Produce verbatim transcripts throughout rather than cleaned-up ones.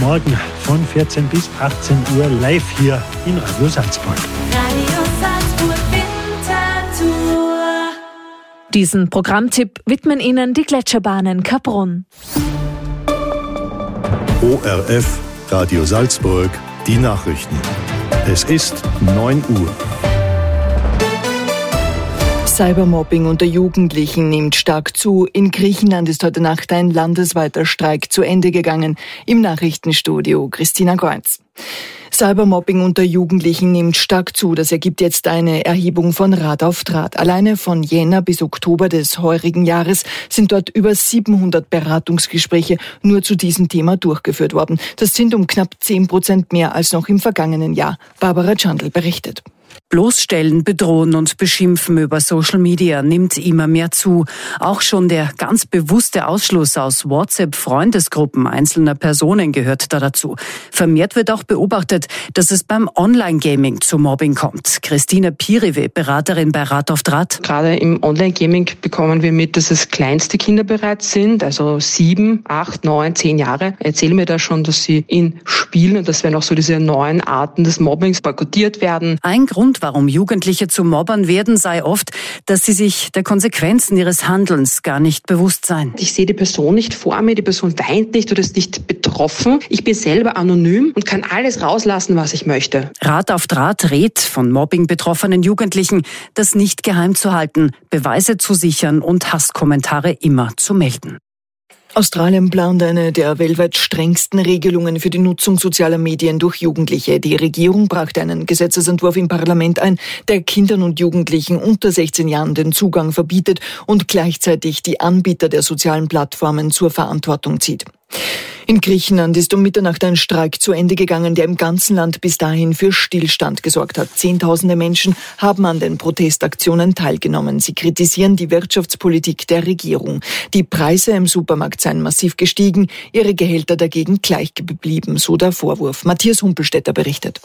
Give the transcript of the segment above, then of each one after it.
morgen von vierzehn bis achtzehn Uhr live hier in Radio Salzburg. Radio Salzburg Winterthur. Diesen Programmtipp widmen Ihnen die Gletscherbahnen Kaprun. O R F, Radio Salzburg, die Nachrichten. Es ist neun Uhr. Cybermobbing unter Jugendlichen nimmt stark zu. In Griechenland ist heute Nacht ein landesweiter Streik zu Ende gegangen. Im Nachrichtenstudio Christina Kreuz. Cybermobbing unter Jugendlichen nimmt stark zu. Das ergibt jetzt eine Erhebung von Rat auf Draht. Alleine von Jänner bis Oktober des heurigen Jahres sind dort über siebenhundert Beratungsgespräche nur zu diesem Thema durchgeführt worden. Das sind um knapp zehn Prozent mehr als noch im vergangenen Jahr. Barbara Chandl berichtet. Bloßstellen, bedrohen und beschimpfen über Social Media nimmt immer mehr zu. Auch schon der ganz bewusste Ausschluss aus WhatsApp-Freundesgruppen einzelner Personen gehört da dazu. Vermehrt wird auch beobachtet, dass es beim Online-Gaming zu Mobbing kommt. Christina Piriwe, Beraterin bei Rat auf Draht. Gerade im Online-Gaming bekommen wir mit, dass es kleinste Kinder bereits sind, also sieben, acht, neun, zehn Jahre. Erzählen mir da schon, dass sie in Spielen, und das werden auch so diese neuen Arten des Mobbings boykottiert werden. Ein Grund, warum Jugendliche zu Mobbern werden, sei oft, dass sie sich der Konsequenzen ihres Handelns gar nicht bewusst seien. Ich sehe die Person nicht vor mir, die Person weint nicht oder ist nicht betroffen. Ich bin selber anonym und kann alles rauslassen, was ich möchte. Rat auf Draht rät von Mobbing betroffenen Jugendlichen, das nicht geheim zu halten, Beweise zu sichern und Hasskommentare immer zu melden. Australien plant eine der weltweit strengsten Regelungen für die Nutzung sozialer Medien durch Jugendliche. Die Regierung brachte einen Gesetzesentwurf im Parlament ein, der Kindern und Jugendlichen unter sechzehn Jahren den Zugang verbietet und gleichzeitig die Anbieter der sozialen Plattformen zur Verantwortung zieht. In Griechenland ist um Mitternacht ein Streik zu Ende gegangen, der im ganzen Land bis dahin für Stillstand gesorgt hat. Zehntausende Menschen haben an den Protestaktionen teilgenommen. Sie kritisieren die Wirtschaftspolitik der Regierung. Die Preise im Supermarkt seien massiv gestiegen, ihre Gehälter dagegen gleich geblieben, so der Vorwurf. Matthias Humpelstädter berichtet.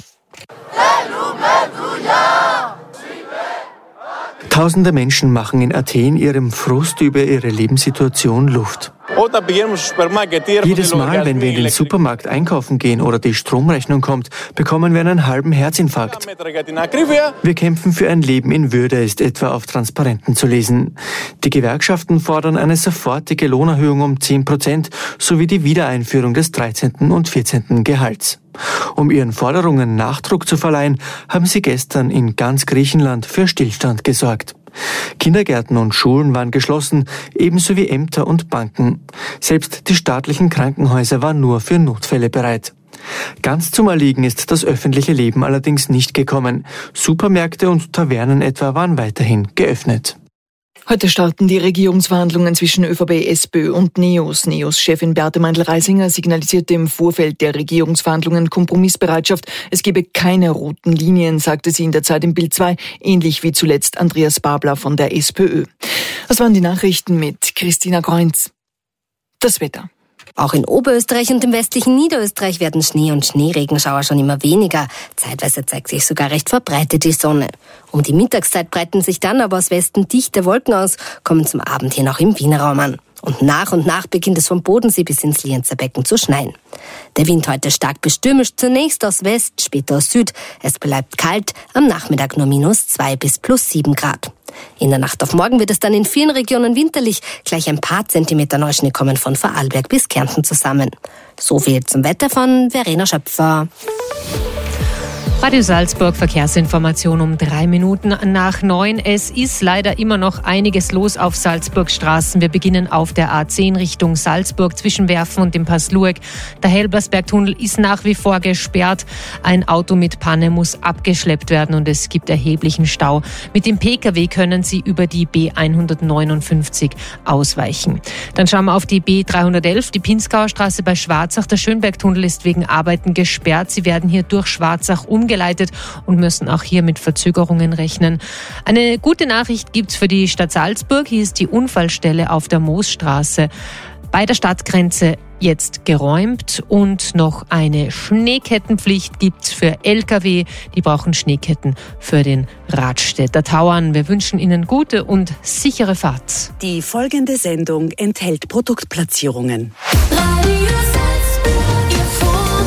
Tausende Menschen machen in Athen ihrem Frust über ihre Lebenssituation Luft. Jedes Mal, wenn wir in den Supermarkt einkaufen gehen oder die Stromrechnung kommt, bekommen wir einen halben Herzinfarkt. Wir kämpfen für ein Leben in Würde, ist etwa auf Transparenten zu lesen. Die Gewerkschaften fordern eine sofortige Lohnerhöhung um zehn Prozent sowie die Wiedereinführung des dreizehnten und vierzehnten Gehalts. Um ihren Forderungen Nachdruck zu verleihen, haben sie gestern in ganz Griechenland für Stillstand gesorgt. Kindergärten und Schulen waren geschlossen, ebenso wie Ämter und Banken. Selbst die staatlichen Krankenhäuser waren nur für Notfälle bereit. Ganz zum Erliegen ist das öffentliche Leben allerdings nicht gekommen. Supermärkte und Tavernen etwa waren weiterhin geöffnet. Heute starten die Regierungsverhandlungen zwischen ÖVP, SPÖ und NEOS. NEOS-Chefin Beate Meindl-Reisinger signalisierte im Vorfeld der Regierungsverhandlungen Kompromissbereitschaft. Es gebe keine roten Linien, sagte sie in der Zeit im Bild zwei, ähnlich wie zuletzt Andreas Babler von der SPÖ. Das waren die Nachrichten mit Christina Kreuz. Das Wetter. Auch in Oberösterreich und im westlichen Niederösterreich werden Schnee- und Schneeregenschauer schon immer weniger. Zeitweise zeigt sich sogar recht verbreitet die Sonne. Um die Mittagszeit breiten sich dann aber aus Westen dichte Wolken aus, kommen zum Abend hin auch im Wiener Raum an. Und nach und nach beginnt es vom Bodensee bis ins Lienzer Becken zu schneien. Der Wind heute stark bis stürmisch, zunächst aus West, später aus Süd. Es bleibt kalt, am Nachmittag nur minus zwei bis plus sieben Grad. In der Nacht auf morgen wird es dann in vielen Regionen winterlich. Gleich ein paar Zentimeter Neuschnee kommen von Vorarlberg bis Kärnten zusammen. So viel zum Wetter von Verena Schöpfer. Radio Salzburg, Verkehrsinformation um drei Minuten nach neun. Es ist leider immer noch einiges los auf Salzburgs Straßen. Wir beginnen auf der A zehn Richtung Salzburg zwischen Werfen und dem Pass Lueck. Der Hellblasbergtunnel ist nach wie vor gesperrt. Ein Auto mit Panne muss abgeschleppt werden und es gibt erheblichen Stau. Mit dem Pkw können Sie über die B hundertneunundfünfzig ausweichen. Dann schauen wir auf die B dreihundertelf, die Pinzgauer Straße bei Schwarzach. Der Schönbergtunnel ist wegen Arbeiten gesperrt. Sie werden hier durch Schwarzach umgeleitet und müssen auch hier mit Verzögerungen rechnen. Eine gute Nachricht gibt's für die Stadt Salzburg. Hier ist die Unfallstelle auf der Moosstraße bei der Stadtgrenze jetzt geräumt und noch eine Schneekettenpflicht gibt's für L K W. Die brauchen Schneeketten für den Radstädter Tauern. Wir wünschen Ihnen gute und sichere Fahrt. Die folgende Sendung enthält Produktplatzierungen. Radio Salzburg, Ihr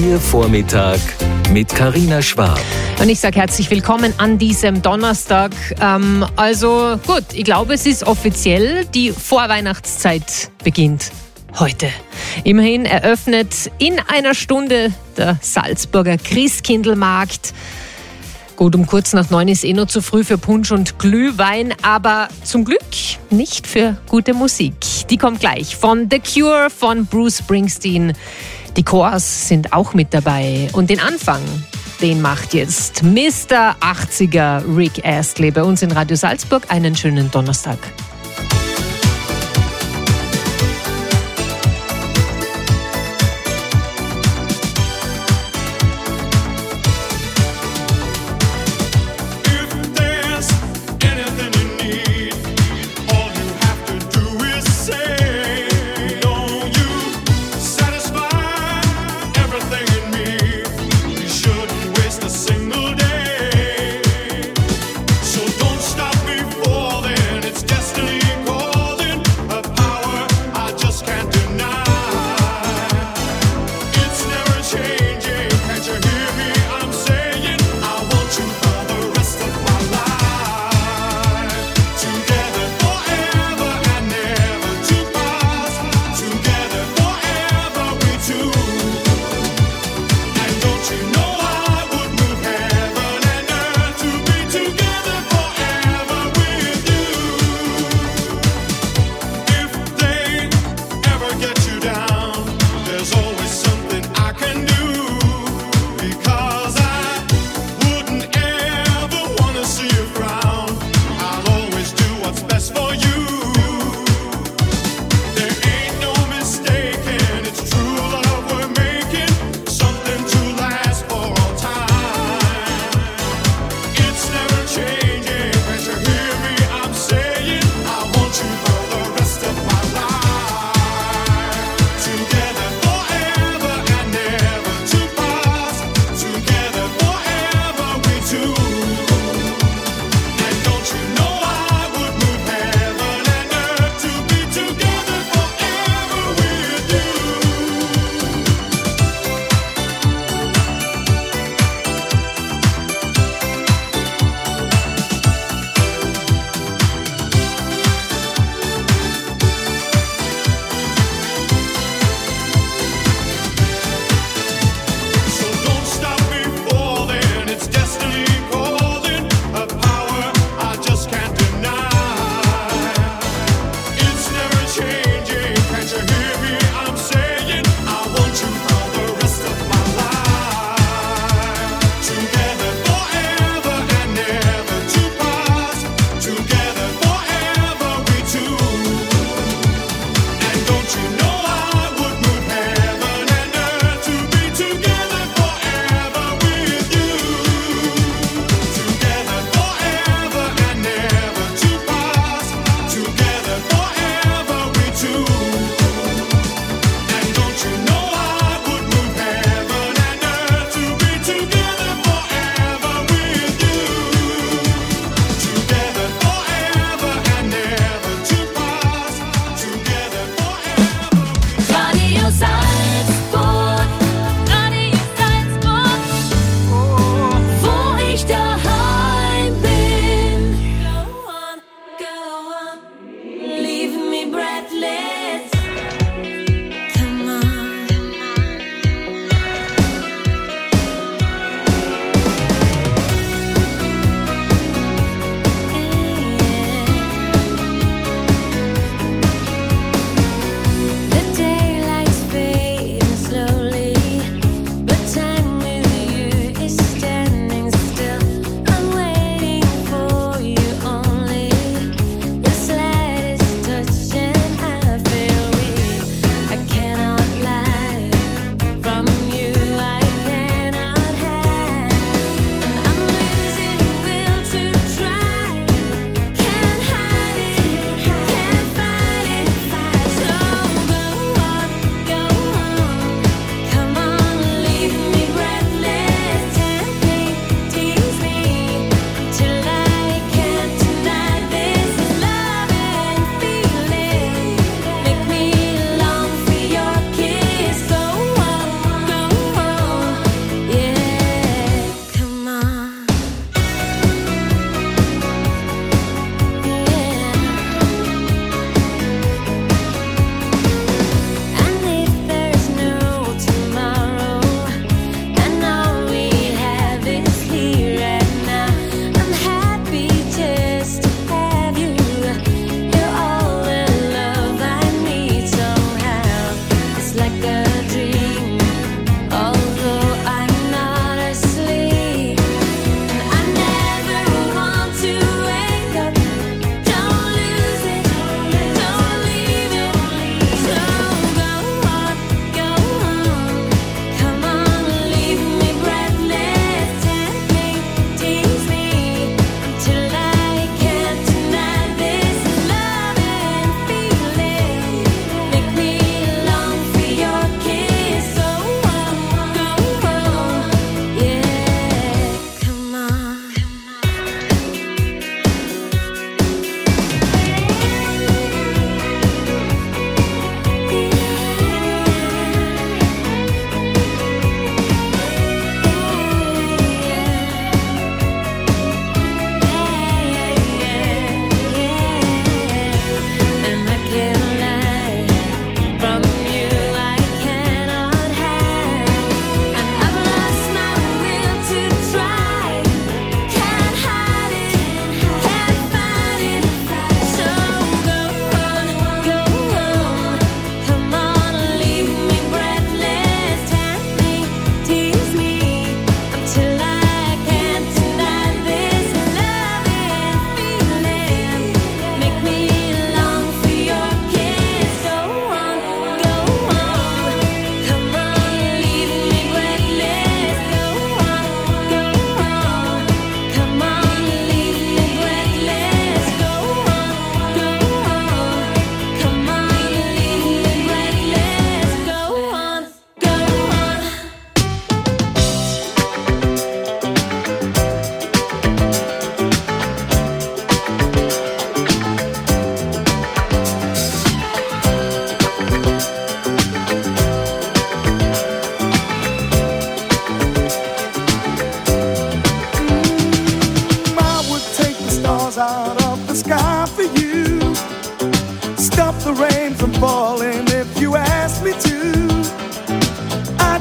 Ihr Vormittag mit Carina Schwab. Und ich sage herzlich willkommen an diesem Donnerstag. Ähm, also gut, ich glaube, es ist offiziell, die Vorweihnachtszeit beginnt heute. Immerhin eröffnet in einer Stunde der Salzburger Christkindlmarkt. Gut, um kurz nach neun ist eh noch zu früh für Punsch und Glühwein, aber zum Glück nicht für gute Musik. Die kommt gleich von The Cure, von Bruce Springsteen. Die Chors sind auch mit dabei. Und den Anfang, den macht jetzt Mister achtziger Rick Astley bei uns in Radio Salzburg. Einen schönen Donnerstag. Destiny.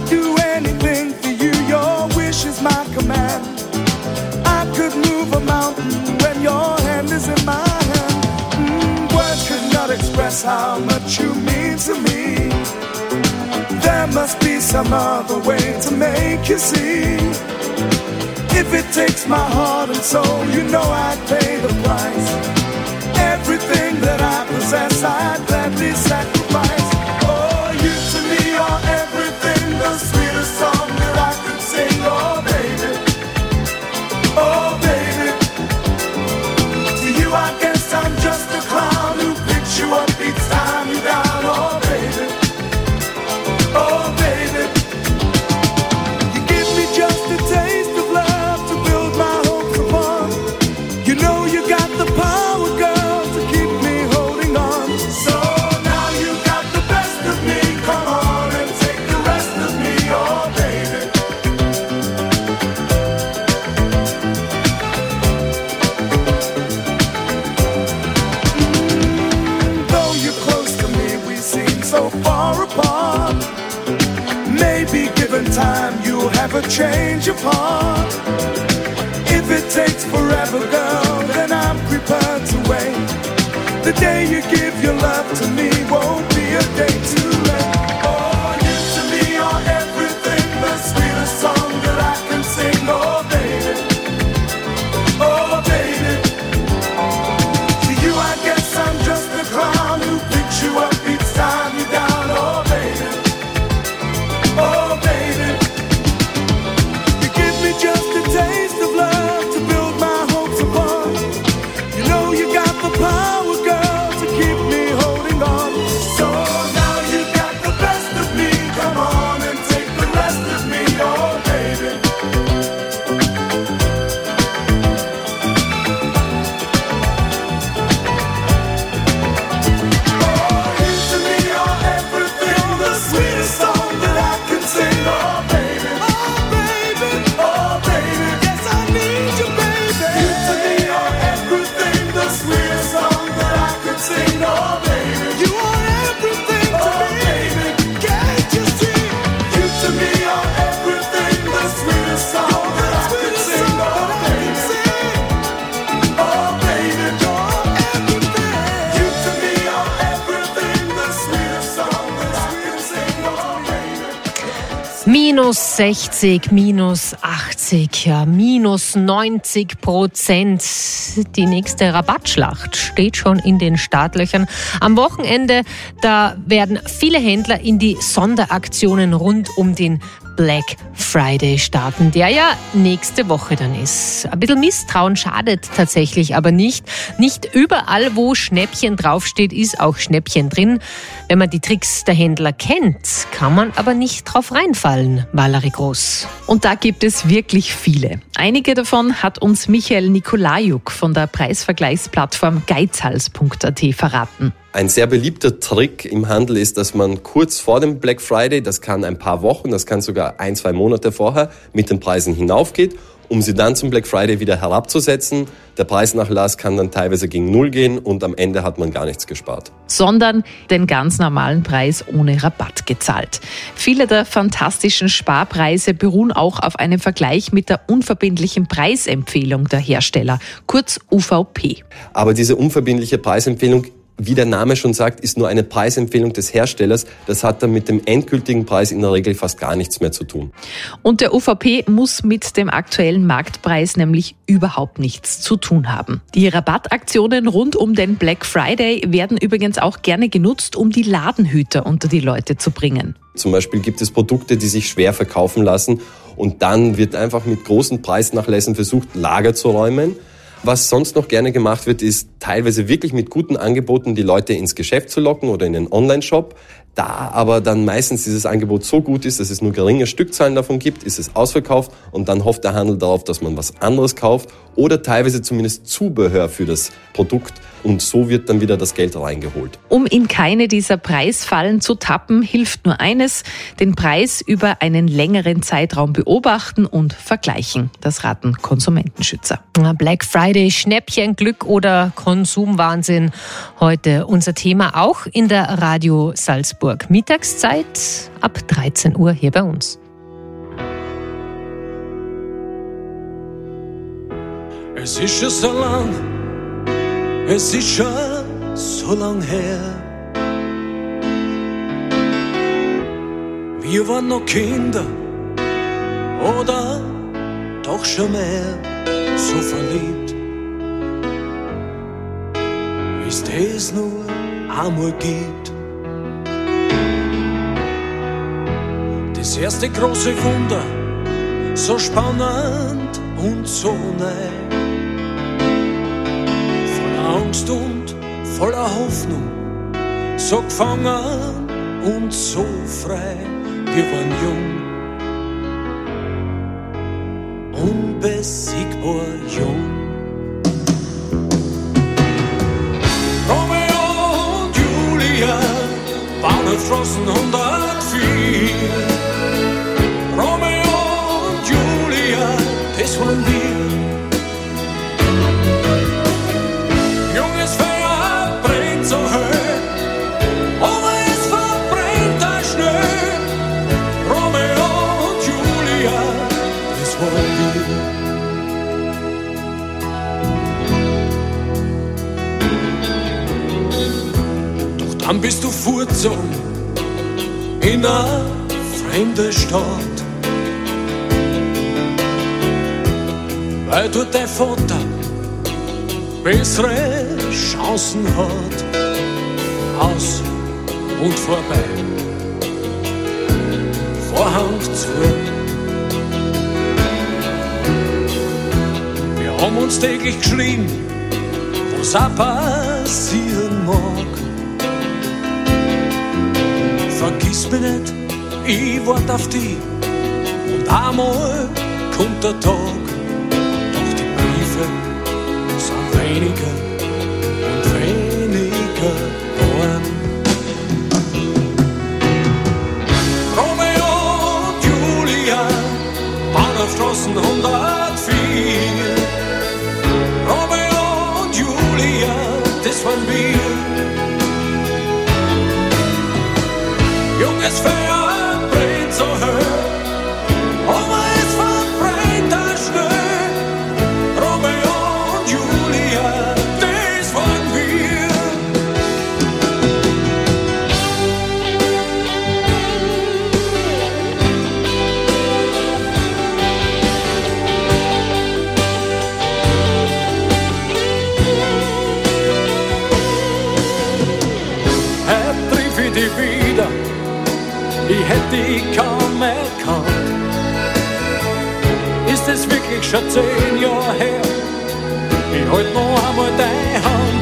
do anything for you, your wish is my command. I could move a mountain when your hand is in my hand. Mm, words could not express how much you mean to me. There must be some other way to make you see. If it takes my heart and soul, you know I'd pay the price. Everything that I possess, I'd gladly sacrifice. Oh, you to me are everything, the sweetest song that I could sing. Oh, baby, oh, baby. To you I guess I'm just a clown who picks you up each time you down. Oh, baby, oh, baby. You give me just a taste of love to build my hopes upon. You know you got the power, girl, to keep me holding on. So now you got the best of me. Come on and take the rest of me, oh baby. Mm, though you're close to me, we seem so far apart. Maybe given time, you'll have a change of heart. If it takes forever, girl, then I'm prepared to wait. The day you give your love to me won't be a day too late. Oh, you to me are everything, the sweetest song that I can sing. Oh, baby, oh, baby. To you I guess I'm just a clown who picks you up each time you're down. Oh, baby, oh, baby. You give me just a taste of love to build my hopes upon. You know you got the power, girl, to keep me holding on. So now you got the best of me. Come on and take the rest of me, oh baby. Oh, you to me are everything, the sweetest song that I can sing. Oh baby, oh baby, oh baby. Yes, I need you, baby. You to me are everything, the sweetest song that I could sing. Oh baby, you are everything to oh, me. Baby, can't you see? You to me are everything, the sweetest song that I could sing. Oh baby, oh baby, you're everything. You to me are everything, the sweetest song that I could sing. Oh baby. Minus sechzig, minus achtzig, ja, minus neunzig Prozent. Die nächste Rabattschlacht steht schon in den Startlöchern. Am Wochenende, da werden viele Händler in die Sonderaktionen rund um den Black Friday starten, der ja nächste Woche dann ist. Ein bisschen Misstrauen schadet tatsächlich aber nicht. Nicht überall, wo Schnäppchen draufsteht, ist auch Schnäppchen drin. Wenn man die Tricks der Händler kennt, kann man aber nicht drauf reinfallen. Valerie Groß. Und da gibt es wirklich viele. Einige davon hat uns Michael Nikolajuk von der Preisvergleichsplattform geizhals punkt a t verraten. Ein sehr beliebter Trick im Handel ist, dass man kurz vor dem Black Friday, das kann ein paar Wochen, das kann sogar ein, zwei Monate vorher, mit den Preisen hinaufgeht, um sie dann zum Black Friday wieder herabzusetzen. Der Preisnachlass kann dann teilweise gegen Null gehen und am Ende hat man gar nichts gespart. Sondern den ganz normalen Preis ohne Rabatt gezahlt. Viele der fantastischen Sparpreise beruhen auch auf einem Vergleich mit der unverbindlichen Preisempfehlung der Hersteller, kurz U V P. Aber diese unverbindliche Preisempfehlung, wie der Name schon sagt, ist nur eine Preisempfehlung des Herstellers. Das hat dann mit dem endgültigen Preis in der Regel fast gar nichts mehr zu tun. Und der U V P muss mit dem aktuellen Marktpreis nämlich überhaupt nichts zu tun haben. Die Rabattaktionen rund um den Black Friday werden übrigens auch gerne genutzt, um die Ladenhüter unter die Leute zu bringen. Zum Beispiel gibt es Produkte, die sich schwer verkaufen lassen und dann wird einfach mit großen Preisnachlässen versucht, Lager zu räumen. Was sonst noch gerne gemacht wird, ist teilweise wirklich mit guten Angeboten die Leute ins Geschäft zu locken oder in den Online-Shop. Da aber dann meistens dieses Angebot so gut ist, dass es nur geringe Stückzahlen davon gibt, ist es ausverkauft und dann hofft der Handel darauf, dass man was anderes kauft oder teilweise zumindest Zubehör für das Produkt und so wird dann wieder das Geld reingeholt. Um in keine dieser Preisfallen zu tappen, hilft nur eines, den Preis über einen längeren Zeitraum beobachten und vergleichen. Das raten Konsumentenschützer. Black Friday, Schnäppchenglück oder Konsumwahnsinn. Heute unser Thema auch in der Radio Salzburg Salzburg. Mittagszeit ab dreizehn Uhr hier bei uns. Es ist schon so lang, es ist schon so lang her. Wir waren noch Kinder oder doch schon mehr, so verliebt, wie es das nur einmal gibt. Das erste große Wunder, so spannend und so neu. Angst und voller Hoffnung, so gefangen und so frei. Wir waren jung, unbesiegbar jung. Romeo und Julia waren auf Straßenhundertvier. Romeo und Julia, das waren wir. Dann bist du fortgezogen in eine fremde Stadt, weil dort dein Vater bessere Chancen hat. Aus und vorbei, Vorhang zu. Wir haben uns täglich geschrieben, was auch passieren mag. Vergiss mich nicht, ich wart auf dich und einmal kommt der Tag. Doch die Briefe sind weniger und weniger geworden. Romeo und Julia waren auf Straßenhundertvier. Romeo und Julia, das waren wir. Junges Feuer brennt so hoch, aber es verbrennt auch schnell. Romeo und Julia, das waren wir. Er triff ich dich wieder, ich hätte dich kaum erkannt. Ist es wirklich schon zehn Jahre her? Ich halt noch einmal deine Hand.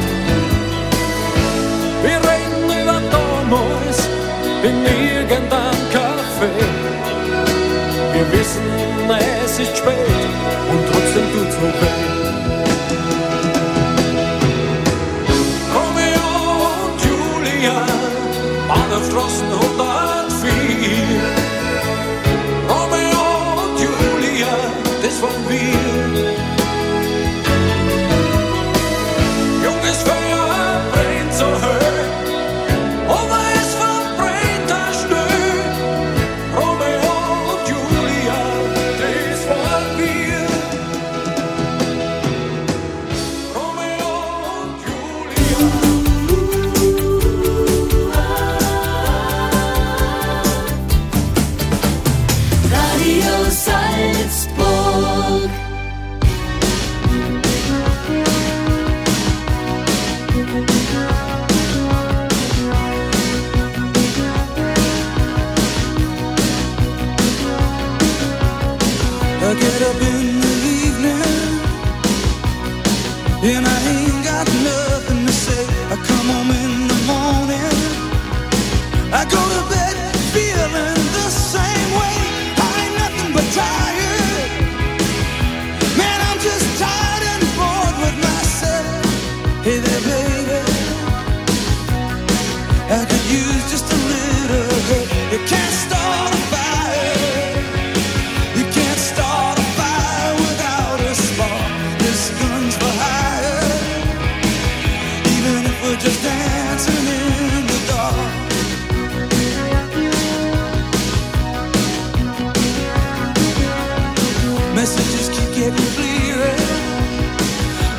Wir reden über damals in irgendeinem Café. Wir wissen, es ist spät und trotzdem tut's noch weh. Romeo und Julia waren auf Straßenhundertvier. Romeo und Julia, das waren wir. Junges Feuer brennt so hoch, aber es verbrennt auch schnell. Romeo und Julia, das waren wir. Romeo und Julia. Radio Salzburg. I get up in the evening and I ain't got nothing to say. I come home in the morning, I go to bed feeling the same way. I ain't nothing but tired, man, I'm just tired and bored with myself. Hey there baby, I could use just a little help. You can't start a fire, you can't start a fire without a spark. This gun's for hire.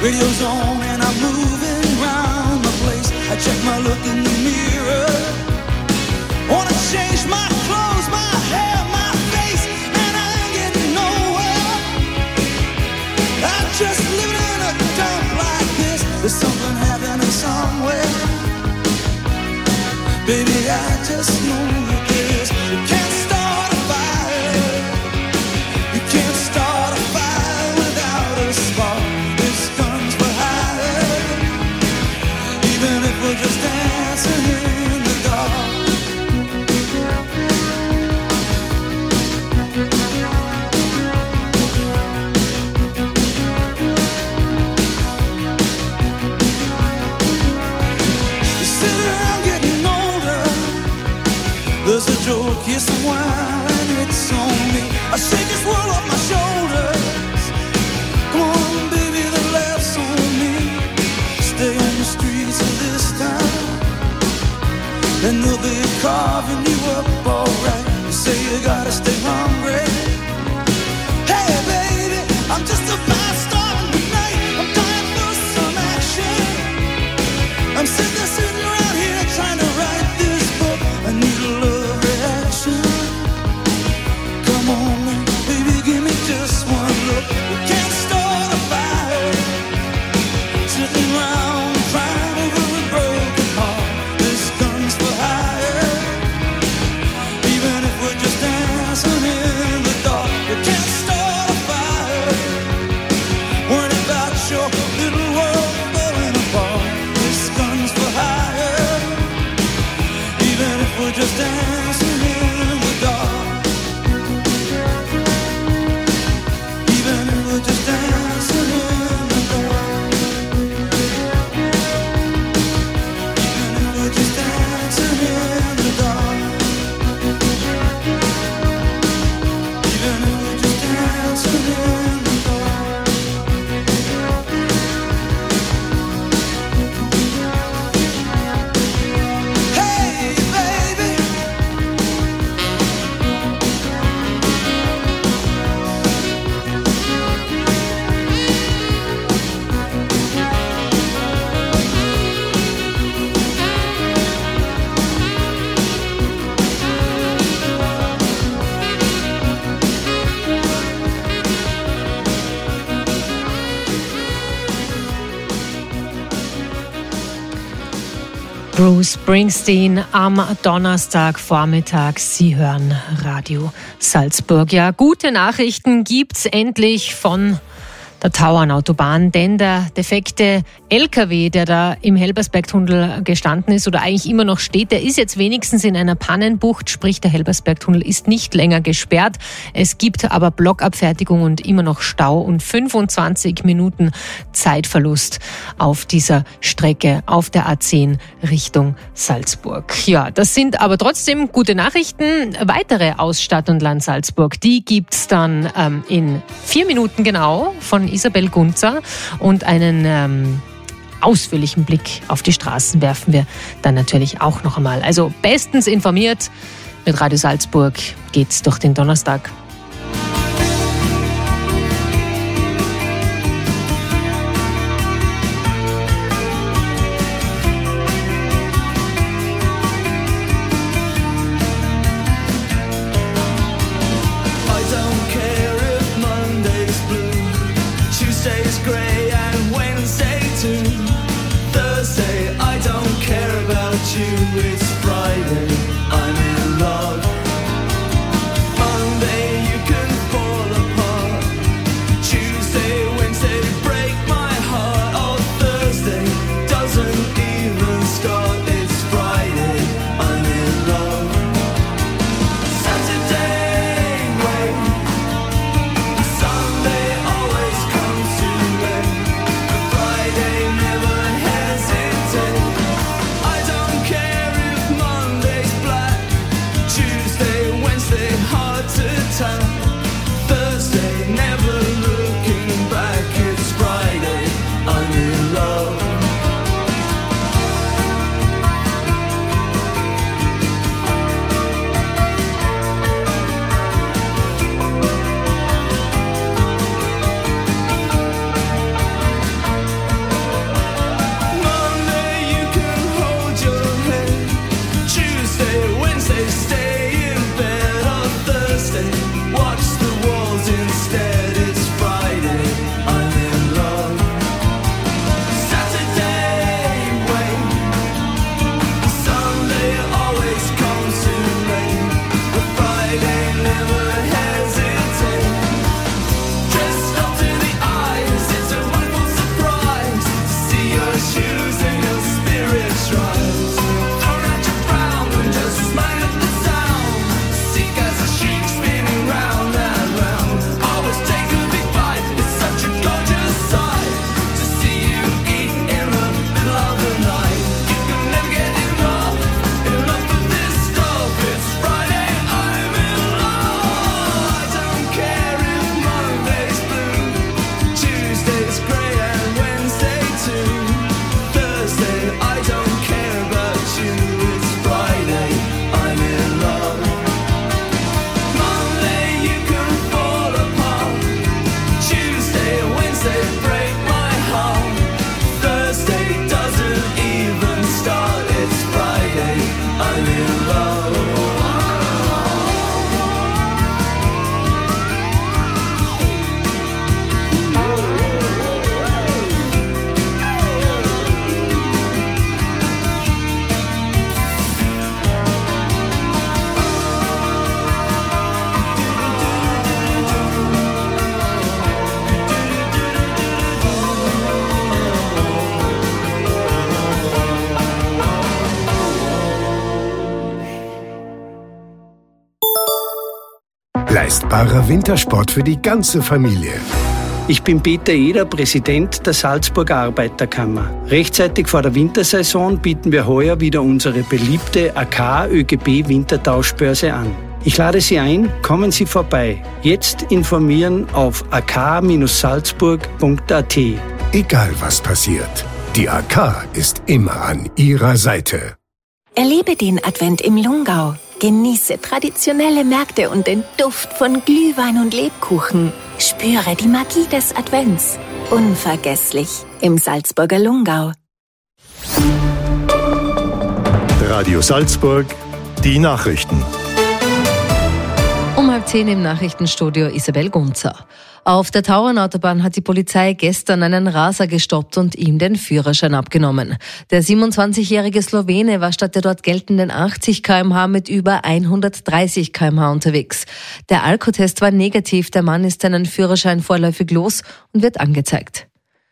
Radio's on and I'm moving around the place. I check my look in the mirror. Wanna change my clothes, my hair, my face, and I ain't getting nowhere. I'm just living in a dump like this. There's something happening somewhere. Baby, I just know this. You can't start a fire. You can't start a fire without a spark. This guns for hire. Even if we're just dancing in the dark. There's a joke, here's some wine, it's on me. I shake this world off my shoulders. Come on, baby, the laugh's on me. Stay on the streets of this town, and they'll be carving you up alright. You say you gotta stay hungry. Hey, baby, I'm just a fast star tonight. I'm dying for some action. I'm sitting there, sitting around here trying to write this book. I need a love reaction. Come on, baby, give me just one look. We can't start a fire. Sitting around crying over a broken heart. This gun's for hire. Even if we're just dancing in the dark. We can't start a fire. Worrying about your little world falling apart. This gun's for hire. Even if we're just dancing in the dark. Even if we're just dancing in the dark. Even if we're just dancing in the dark. Even if we're just dancing in the dark. Hey, baby. Bruce Springsteen am Donnerstagvormittag. Sie hören Radio Salzburg. Ja, gute Nachrichten gibt's endlich von der Tauernautobahn, denn der defekte L K W, der da im Helbersbergtunnel gestanden ist oder eigentlich immer noch steht, der ist jetzt wenigstens in einer Pannenbucht, sprich der Helbersbergtunnel ist nicht länger gesperrt. Es gibt aber Blockabfertigung und immer noch Stau und fünfundzwanzig Minuten Zeitverlust auf dieser Strecke auf der A zehn Richtung Salzburg. Ja, das sind aber trotzdem gute Nachrichten. Weitere aus Stadt und Land Salzburg, die gibt's dann ähm, in vier Minuten genau von Isabel Gunzer und einen ähm, ausführlichen Blick auf die Straßen werfen wir dann natürlich auch noch einmal. Also bestens informiert mit Radio Salzburg geht's durch den Donnerstag. It's Friday, I'm in love. Monday, you can fall apart. Tuesday, Wednesday, break my heart. Oh, Thursday doesn't even start. It's Friday, I'm in love. Saturday, wait. Sunday always comes too late. Friday never hesitates. I don't care if Monday's black. Tuesday, Wednesday, hard to tell. Thursday, never looking back. It's Friday, I'm in love. watch the walls instead. It's Friday, I'm in love. Saturday, wait. Sunday always comes too late, but Friday never hesitates. Dressed up to the eyes, it's a wonderful surprise to see your shoes and your spirits rise. Throw out your frown and just smile at the sound. Seek as a sheep spinning round and round. Always take a big bite, it's such a gorgeous sight to see you eat in the middle of the night. You can never get enough, enough of this stuff. It's Friday, I'm in love. I don't care if Monday's blue, Tuesday's grey and Wednesday too. Thursday, I don't care about you. It's Friday, I'm in love. Monday, you can fall apart. Tuesday and Wednesday break my heart. Thursday doesn't even start. It's Friday, I'm in love. Leistbarer Wintersport für die ganze Familie. Ich bin Peter Eder, Präsident der Salzburger Arbeiterkammer. Rechtzeitig vor der Wintersaison bieten wir heuer wieder unsere beliebte A K Ö G B Wintertauschbörse an. Ich lade Sie ein, kommen Sie vorbei. Jetzt informieren auf a k salzburg punkt a t. Egal was passiert, die A K ist immer an Ihrer Seite. Erlebe den Advent im Lungau. Genieße traditionelle Märkte und den Duft von Glühwein und Lebkuchen. Spüre die Magie des Advents. Unvergesslich im Salzburger Lungau. Radio Salzburg, die Nachrichten. Um halb zehn im Nachrichtenstudio Isabel Gunzer. Auf der Tauernautobahn hat die Polizei gestern einen Raser gestoppt und ihm den Führerschein abgenommen. Der siebenundzwanzigjährige Slowene war statt der dort geltenden achtzig Kilometer pro Stunde mit über hundertdreißig Kilometer pro Stunde unterwegs. Der Alkotest war negativ, der Mann ist seinen Führerschein vorläufig los und wird angezeigt.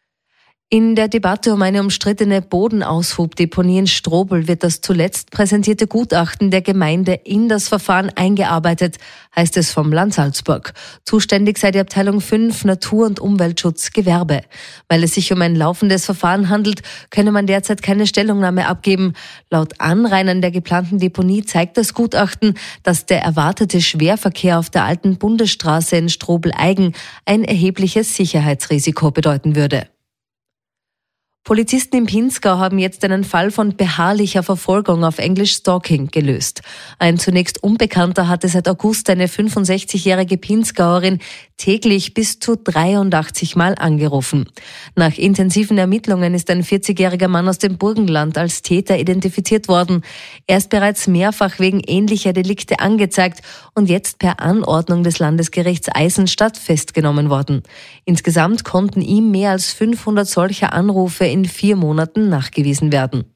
In der Debatte um eine umstrittene Bodenaushubdeponie in Strobl wird das zuletzt präsentierte Gutachten der Gemeinde in das Verfahren eingearbeitet, heißt es vom Land Salzburg. Zuständig sei die Abteilung fünf Natur- und Umweltschutz Gewerbe. Weil es sich um ein laufendes Verfahren handelt, könne man derzeit keine Stellungnahme abgeben. Laut Anrainern der geplanten Deponie zeigt das Gutachten, dass der erwartete Schwerverkehr auf der alten Bundesstraße in Strobl-Eigen ein erhebliches Sicherheitsrisiko bedeuten würde. Polizisten im Pinzgau haben jetzt einen Fall von beharrlicher Verfolgung, auf Englisch Stalking, gelöst. Ein zunächst Unbekannter hatte seit August eine fünfundsechzigjährige Pinzgauerin täglich bis zu dreiundachtzig Mal angerufen. Nach intensiven Ermittlungen ist ein vierzigjähriger Mann aus dem Burgenland als Täter identifiziert worden. Er ist bereits mehrfach wegen ähnlicher Delikte angezeigt und jetzt per Anordnung des Landesgerichts Eisenstadt festgenommen worden. Insgesamt konnten ihm mehr als fünfhundert solcher Anrufe in vier Monaten nachgewiesen werden.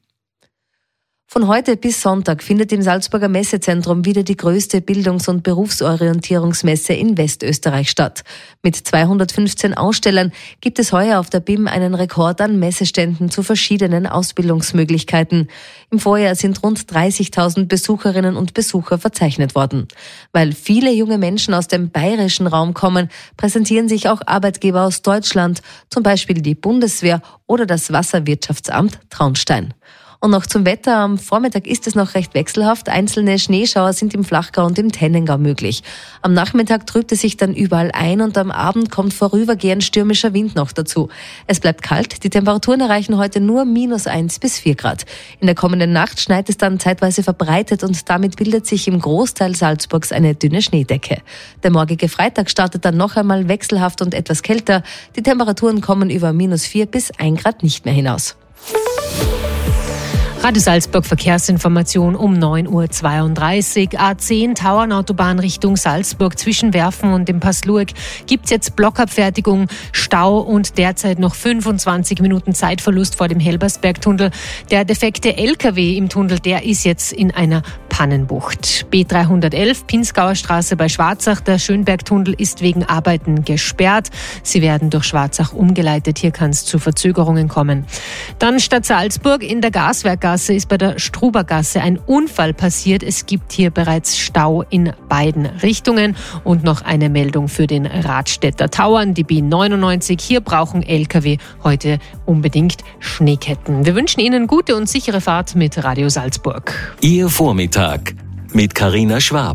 Von heute bis Sonntag findet im Salzburger Messezentrum wieder die größte Bildungs- und Berufsorientierungsmesse in Westösterreich statt. Mit zweihundertfünfzehn Ausstellern gibt es heuer auf der B I M einen Rekord an Messeständen zu verschiedenen Ausbildungsmöglichkeiten. Im Vorjahr sind rund dreißigtausend Besucherinnen und Besucher verzeichnet worden. Weil viele junge Menschen aus dem bayerischen Raum kommen, präsentieren sich auch Arbeitgeber aus Deutschland, zum Beispiel die Bundeswehr oder das Wasserwirtschaftsamt Traunstein. Und noch zum Wetter. Am Vormittag ist es noch recht wechselhaft. Einzelne Schneeschauer sind im Flachgau und im Tennengau möglich. Am Nachmittag trübt es sich dann überall ein und am Abend kommt vorübergehend stürmischer Wind noch dazu. Es bleibt kalt. Die Temperaturen erreichen heute nur minus eins bis vier Grad. In der kommenden Nacht schneit es dann zeitweise verbreitet und damit bildet sich im Großteil Salzburgs eine dünne Schneedecke. Der morgige Freitag startet dann noch einmal wechselhaft und etwas kälter. Die Temperaturen kommen über minus vier bis ein Grad nicht mehr hinaus. Radio Salzburg Verkehrsinformation um neun Uhr zweiunddreißig. A zehn Tauernautobahn Richtung Salzburg zwischen Werfen und dem Pass Lueg gibt's jetzt Blockabfertigung, Stau und derzeit noch fünfundzwanzig Minuten Zeitverlust vor dem Helbersbergtunnel. Der defekte L K W im Tunnel, der ist jetzt in einer Pannenbucht. B dreihundertelf Pinzgauer Straße bei Schwarzach. Der Schönbergtunnel ist wegen Arbeiten gesperrt. Sie werden durch Schwarzach umgeleitet. Hier kann es zu Verzögerungen kommen. Dann Stadt Salzburg in der Gaswerkgasse ist bei der Strubergasse ein Unfall passiert. Es gibt hier bereits Stau in beiden Richtungen. Und noch eine Meldung für den Radstädter Tauern, die B neunundneunzig. Hier brauchen L K W heute unbedingt Schneeketten. Wir wünschen Ihnen gute und sichere Fahrt mit Radio Salzburg. Ihr Vormittag mit Carina Schwab.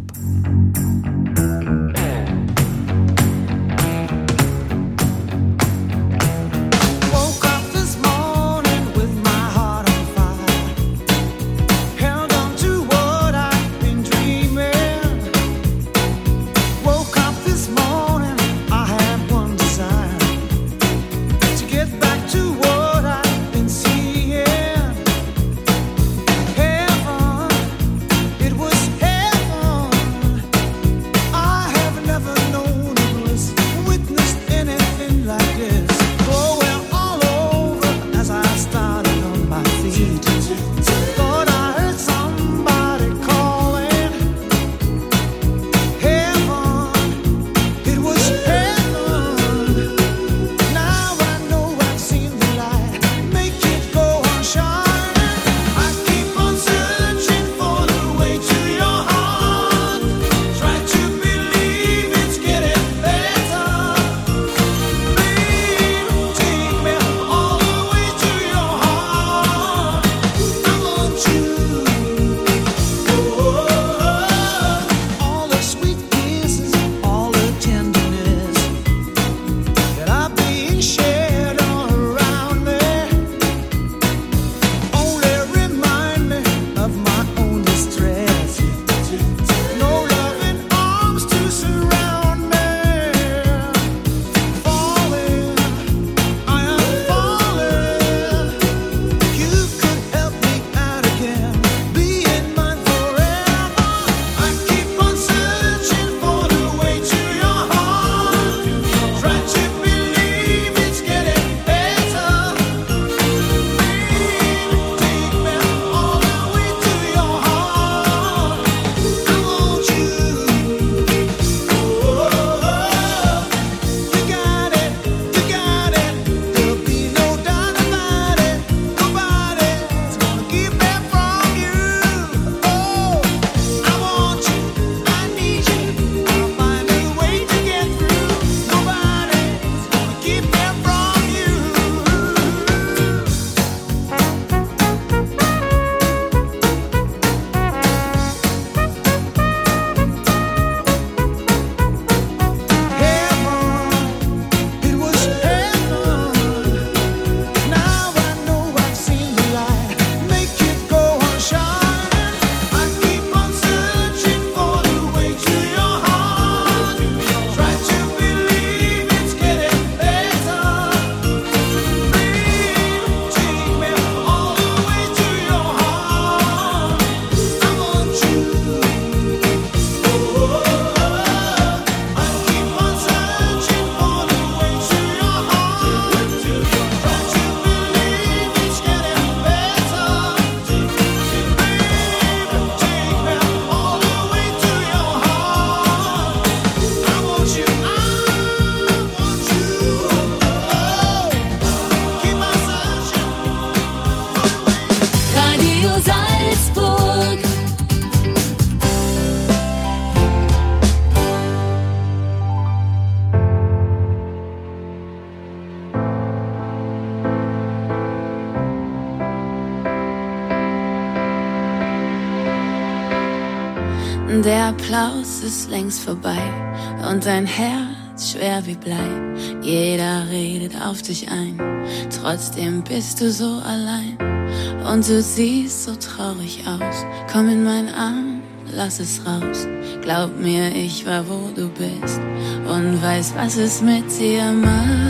Der Applaus ist längst vorbei und dein Herz schwer wie Blei. Jeder redet auf dich ein, trotzdem bist du so allein. Und du siehst so traurig aus, komm in meinen Arm, lass es raus. Glaub mir, ich war wo du bist und weiß, was es mit dir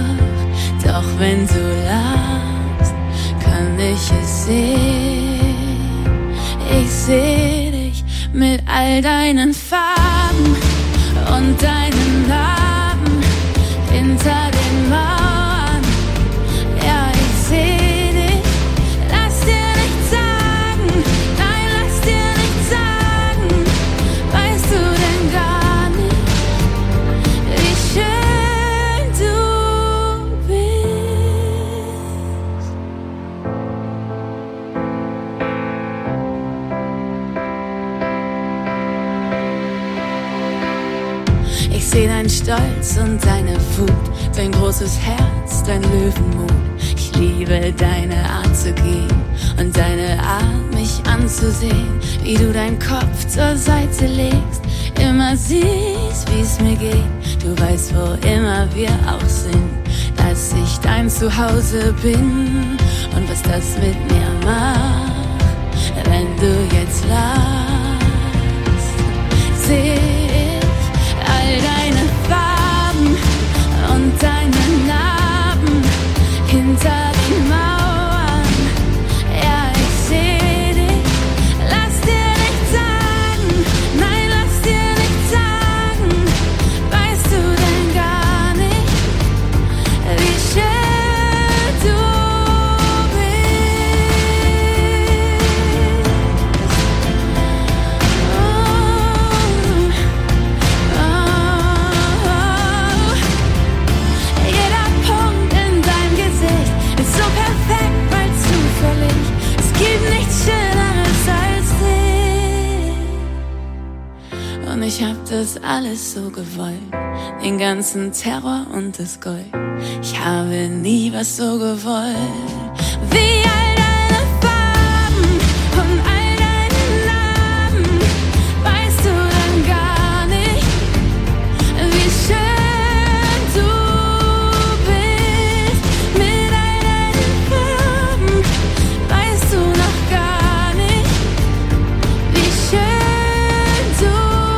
macht. Doch wenn du lachst, kann ich es sehen. Ich seh dich mit all deinen Farben und deinen Narben hinter den Mauern. Ja, ich seh dich, lass dir nichts sagen, nein, lass dir nichts sagen. Weißt du denn gar nicht, wie schön du bist? Ich seh deinen Stolz und deine Wut, dein großes Herz, dein Löwenmut. Ich liebe deine Art zu gehen und deine Art, mich anzusehen, wie du deinen Kopf zur Seite legst, immer siehst, wie's mir geht. Du weißt, wo immer wir auch sind, dass ich dein Zuhause bin und was das mit mir macht, wenn du jetzt lachst. Seh ich all deine Farben und deine Narben hinter den Mauern. Ja, ich seh dich, lass dir nichts sagen, nein, lass dir nichts sagen. Weißt du denn gar nicht, wie schön du ich hab das alles so gewollt, den ganzen Terror und das Gold. Ich habe nie was so gewollt, wie all deine Farben und all deine Narben. Weißt du denn gar nicht, wie schön du bist mit all deinen Farben? Weißt du noch gar nicht, wie schön du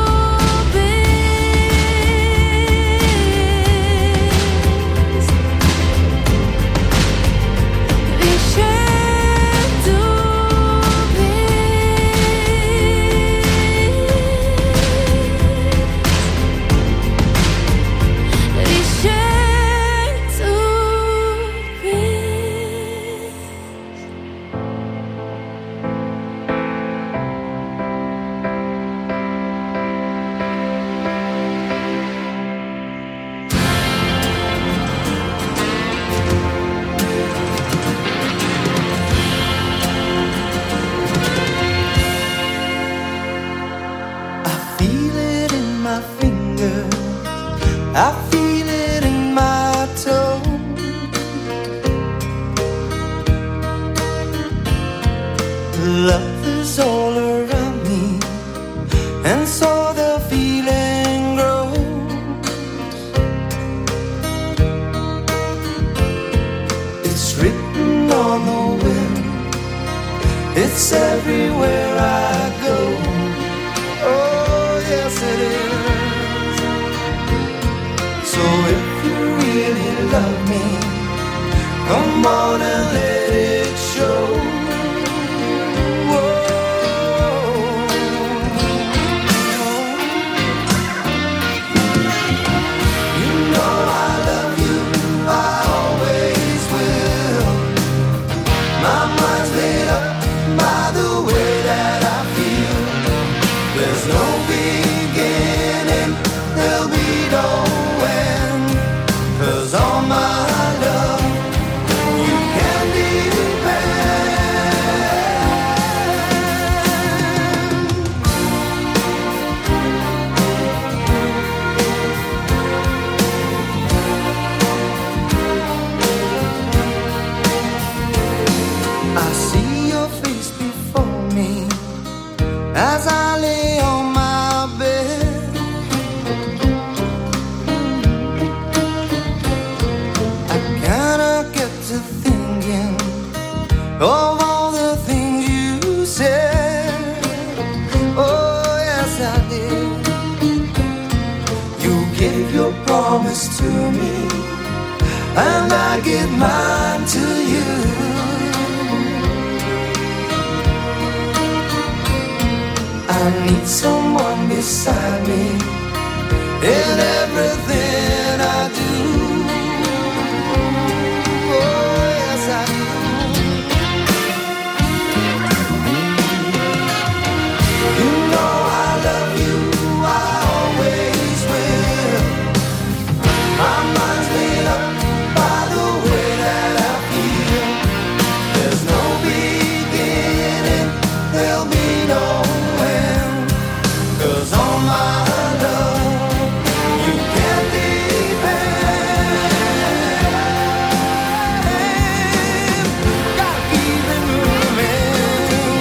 I feel it in my toe. Love is all around me, and so the feeling grows. It's written on the wind, it's everywhere I go. Oh, yes it is. So if you really love me, come on and let it show. Promise to me, and I give mine to you. I need someone beside me in everything I do. Oh, yes, I do. You know I love you, I always will. My mind's made up by the way that I feel. There's no beginning, there'll be no end. 'Cause all my love, you can't depend. Gotta keep it moving.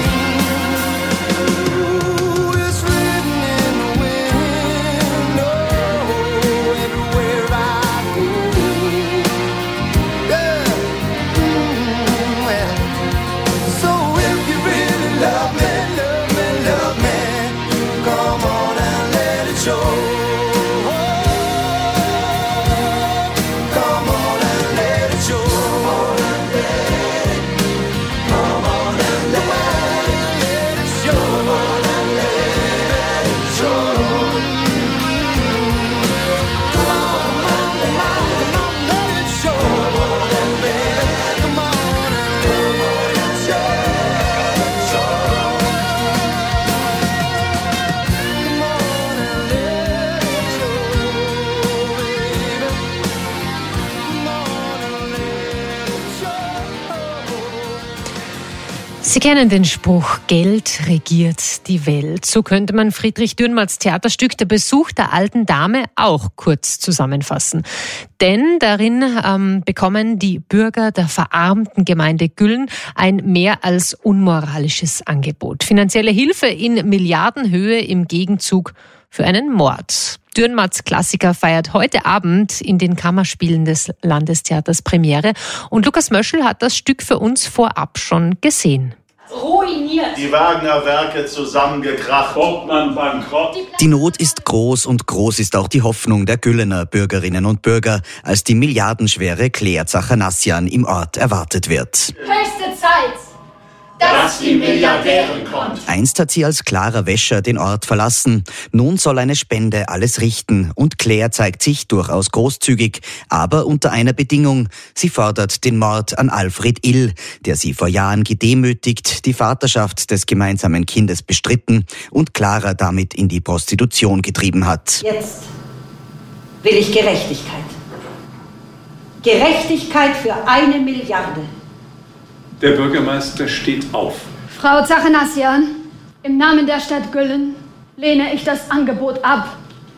Ooh, it's written in the wind. Oh, everywhere I go. Yeah. Mm, well. So if you really love me, love me, love me, come on and let it show. Come on and let it show. Come on and let it show. Come on and let it show. Come on and let it show. Come on and let it come on and let it show. Come on and let it show, baby. Come on and let it show. Sie kennen den Spruch, Geld regiert die Welt. So könnte man Friedrich Dürrenmatts Theaterstück Der Besuch der alten Dame auch kurz zusammenfassen. Denn darin ähm, bekommen die Bürger der verarmten Gemeinde Güllen ein mehr als unmoralisches Angebot. Finanzielle Hilfe in Milliardenhöhe im Gegenzug für einen Mord. Dürrenmatts Klassiker feiert heute Abend in den Kammerspielen des Landestheaters Premiere. Und Lukas Möschel hat das Stück für uns vorab schon gesehen. Ruiniert. Die Wagner-Werke zusammengekracht. Bockmann bankrott. Die Not ist groß und groß ist auch die Hoffnung der Güllener Bürgerinnen und Bürger, als die milliardenschwere Claire Zachanassian im Ort erwartet wird. Höchste Zeit, dass die Milliardärin kommt. Einst hat sie als Clara Wäscher den Ort verlassen. Nun soll eine Spende alles richten und Claire zeigt sich durchaus großzügig, aber unter einer Bedingung. Sie fordert den Mord an Alfred Ill, der sie vor Jahren gedemütigt, die Vaterschaft des gemeinsamen Kindes bestritten und Clara damit in die Prostitution getrieben hat. Jetzt will ich Gerechtigkeit. Gerechtigkeit für eine Milliarde. Der Bürgermeister steht auf. Frau Zachanassian, im Namen der Stadt Güllen lehne ich das Angebot ab.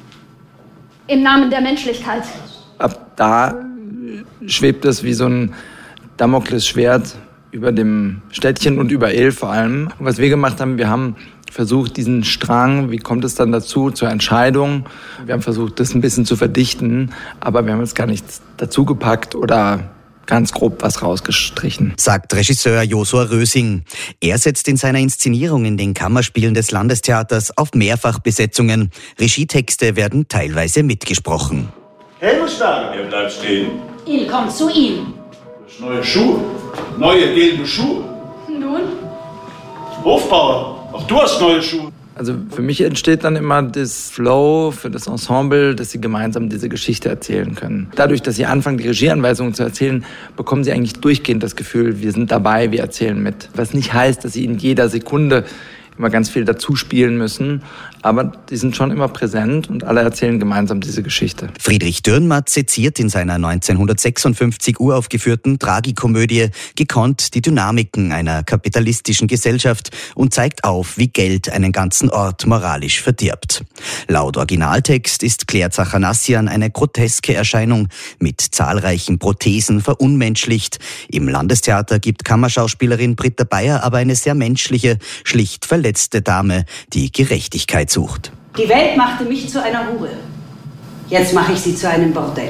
Im Namen der Menschlichkeit. Ab da schwebt es wie so ein Damoklesschwert über dem Städtchen und über Ill vor allem. Und was wir gemacht haben, wir haben versucht, diesen Strang, wie kommt es dann dazu, zur Entscheidung. Wir haben versucht, das ein bisschen zu verdichten, aber wir haben jetzt gar nichts dazu gepackt oder ganz grob was rausgestrichen. Sagt Regisseur Josua Rösing. Er setzt in seiner Inszenierung in den Kammerspielen des Landestheaters auf Mehrfachbesetzungen. Regietexte werden teilweise mitgesprochen. Helmstein, er bleibt stehen. Il kommt zu ihm. Neue Schuhe, neue gelbe Schuhe. Nun? Hofbauer, auch du hast neue Schuhe. Also für mich entsteht dann immer das Flow für das Ensemble, dass sie gemeinsam diese Geschichte erzählen können. Dadurch, dass sie anfangen, die Regieanweisungen zu erzählen, bekommen sie eigentlich durchgehend das Gefühl, wir sind dabei, wir erzählen mit. Was nicht heißt, dass sie in jeder Sekunde immer ganz viel dazu spielen müssen, aber die sind schon immer präsent und alle erzählen gemeinsam diese Geschichte. Friedrich Dürrenmatt seziert in seiner neunzehnhundertsechsundfünfzig uraufgeführten Tragikomödie gekonnt die Dynamiken einer kapitalistischen Gesellschaft und zeigt auf, wie Geld einen ganzen Ort moralisch verdirbt. Laut Originaltext ist Claire Zachanassian eine groteske Erscheinung, mit zahlreichen Prothesen verunmenschlicht. Im Landestheater gibt Kammerschauspielerin Britta Bayer aber eine sehr menschliche, schlicht verletzte Dame, die Gerechtigkeit sucht. Die Welt machte mich zu einer Hure. Jetzt mache ich sie zu einem Bordell.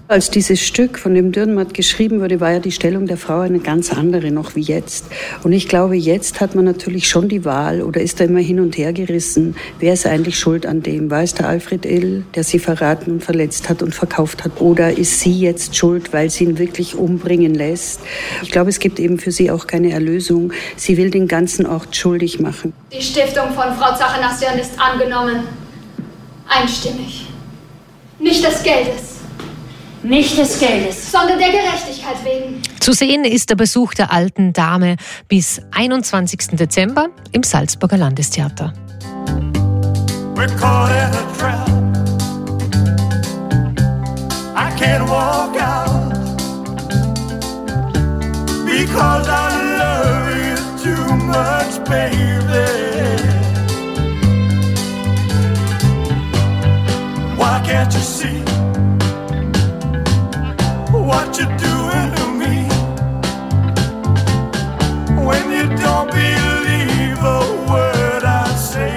Als dieses Stück von dem Dürrenmatt geschrieben wurde, war ja die Stellung der Frau eine ganz andere noch wie jetzt. Und ich glaube, jetzt hat man natürlich schon die Wahl oder ist da immer hin und her gerissen. Wer ist eigentlich schuld an dem? War es der Alfred Ill, der sie verraten und verletzt hat und verkauft hat? Oder ist sie jetzt schuld, weil sie ihn wirklich umbringen lässt? Ich glaube, es gibt eben für sie auch keine Erlösung. Sie will den ganzen Ort schuldig machen. Die Stiftung von Frau Zachanassian ist angenommen. Einstimmig. Nicht des Geldes. Nicht des Geldes, sondern der Gerechtigkeit wegen. Zu sehen ist der Besuch der alten Dame bis einundzwanzigsten Dezember im Salzburger Landestheater. We're caught in a trap. I can't walk out because I love you too much, baby. Why can't you see what you're doing to me? When you don't believe a word I say.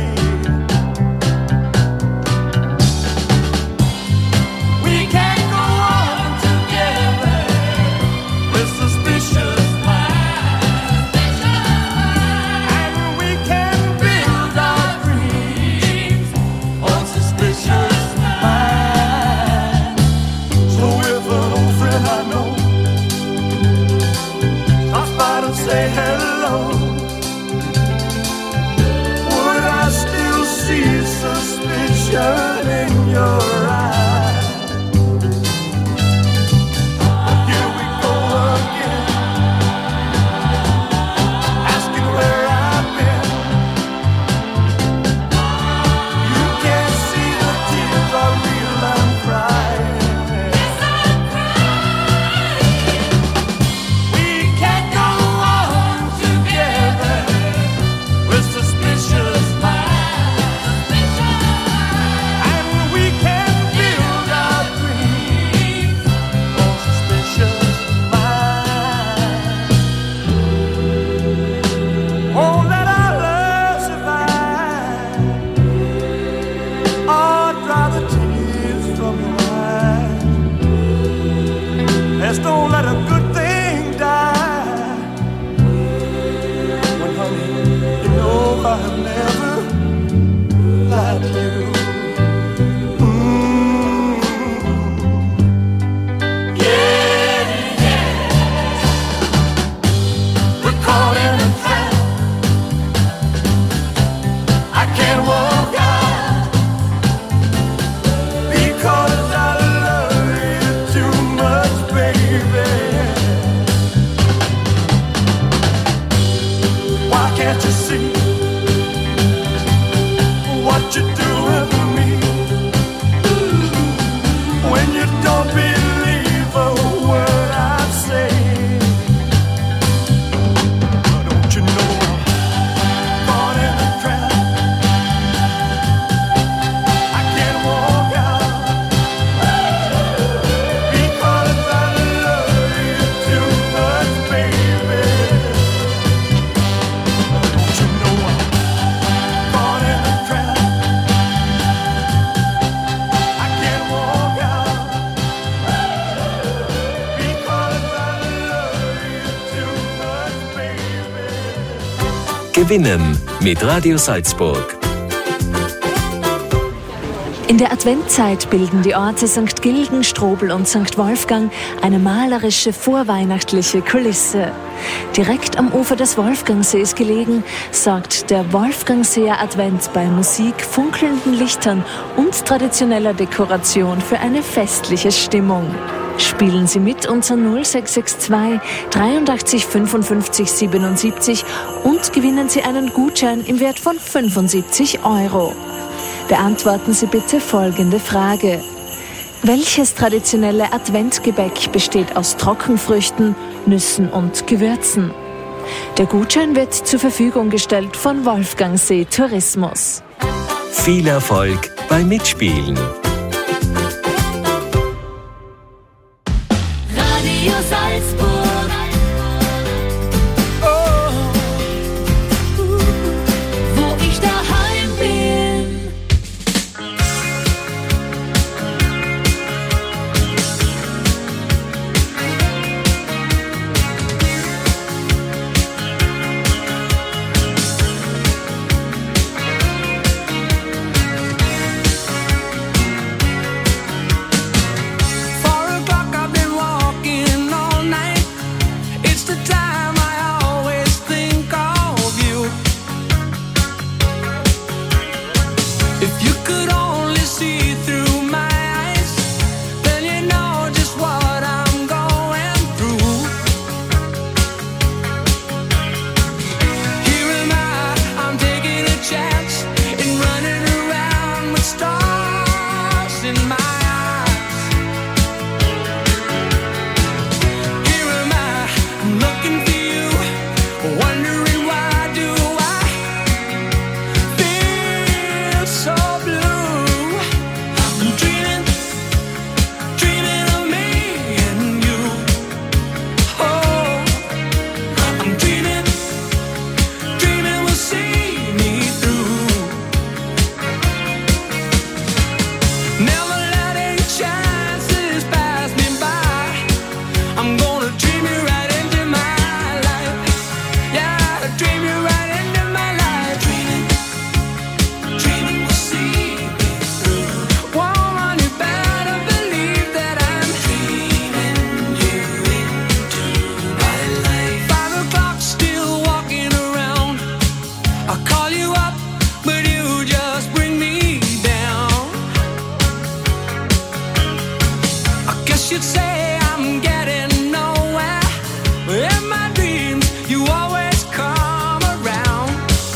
We can't go on together with suspicious minds, and we can build our dreams on suspicious minds. So if an old friend I know stops by to say hello, would I still see suspicion in your eyes? Here we go again, asking where I've been. You can't see the tears are real, I'm crying. We can't go on together with suspicious minds, and we can build our dreams on suspicious minds. Oh, let our love survive. Oh, dry the tears from your eyes. Let's don't let a good thing die. When, honey, you know I have never lied to you. Mm. Yeah, yeah. We're caught in a trap. I can't walk out because I love you too much, baby. Why can't you see what you're doing to me? When you don't believe a word I say. Don't you know I'm caught in a trap? I can't walk out because I love you too much, baby. Don't you know I'm caught in a trap? I can't walk out because I love you too much, baby. Gewinnen mit Radio Salzburg. In der Adventzeit bilden die Orte Sankt Gilgen, Strobl und Sankt Wolfgang eine malerische vorweihnachtliche Kulisse. Direkt am Ufer des Wolfgangsees gelegen, sorgt der Wolfgangseer Advent bei Musik, funkelnden Lichtern und traditioneller Dekoration für eine festliche Stimmung. Spielen Sie mit unter null sechs sechs zwei dreiundachtzig fünfundfünfzig siebenundsiebzig und gewinnen Sie einen Gutschein im Wert von fünfundsiebzig Euro. Beantworten Sie bitte folgende Frage. Welches traditionelle Adventgebäck besteht aus Trockenfrüchten, Nüssen und Gewürzen? Der Gutschein wird zur Verfügung gestellt von Wolfgangsee Tourismus. Viel Erfolg beim Mitspielen. Radio Salzburg. Wo ich daheim bin. should say I'm getting nowhere. In my dreams, you always come around.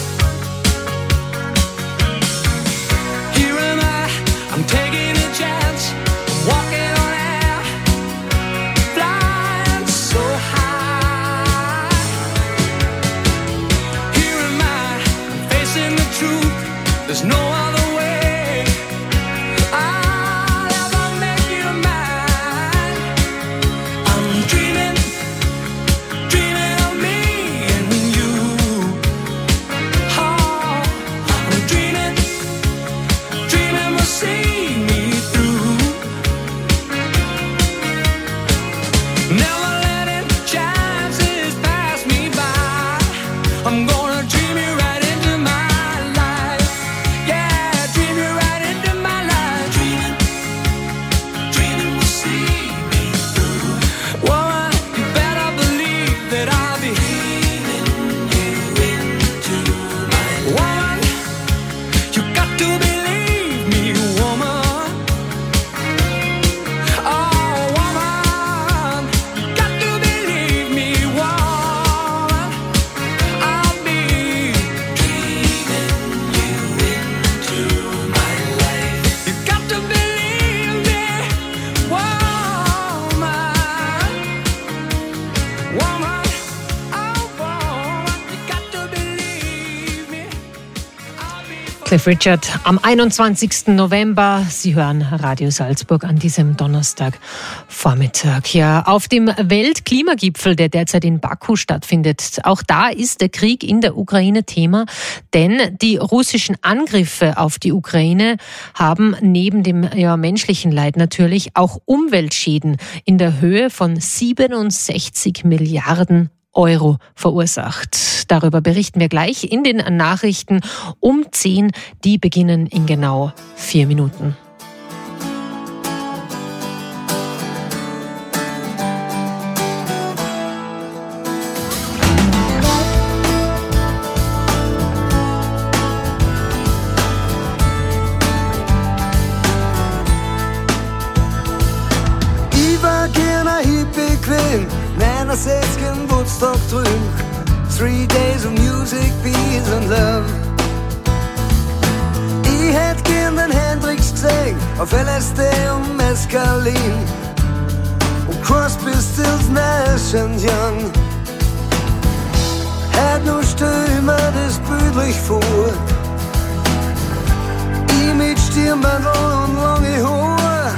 Here am I, I'm taking a chance, walking on air, flying so high. Here am I, facing the truth, there's no other way. I'll ever make you mine. I'm dreaming, dreaming of me and you. Oh, I'm dreaming, dreaming will see me through. Never letting chances pass me by. I'm gonna dream you right into my life. Yeah, dream you right into my life. Dreaming, dreaming will see me through. Woman, you better believe that I'll be dreaming you into my life. Woman, you got to believe me, woman. Oh, woman, you got to believe me, woman. I'll be dreaming you into my life. You got to believe me, woman. Woman, oh, woman, you got to believe me. Cliff Richard am einundzwanzigsten November. Sie hören Radio Salzburg an diesem Donnerstagvormittag. Ja, auf dem Weltklimagipfel, der derzeit in Baku stattfindet, auch da ist der Krieg in der Ukraine Thema, denn die russischen Angriffe auf die Ukraine haben neben dem ja, menschlichen Leid natürlich auch Umweltschäden in der Höhe von siebenundsechzig Milliarden Euro verursacht. Darüber berichten wir gleich in den Nachrichten um zehn. Die beginnen in genau vier Minuten. Ich war gerne hippie bequem, neunundsechzig in Woodstock drüben. Three days of music, peace and love. Ich hätt gern den Hendrix gesehen, auf L S D und Mescalin. Und Crosby, Stills, Nash and Young. Heute noch stell ich mir das bildlich vor. Ich mit Stirnband und lange Haar.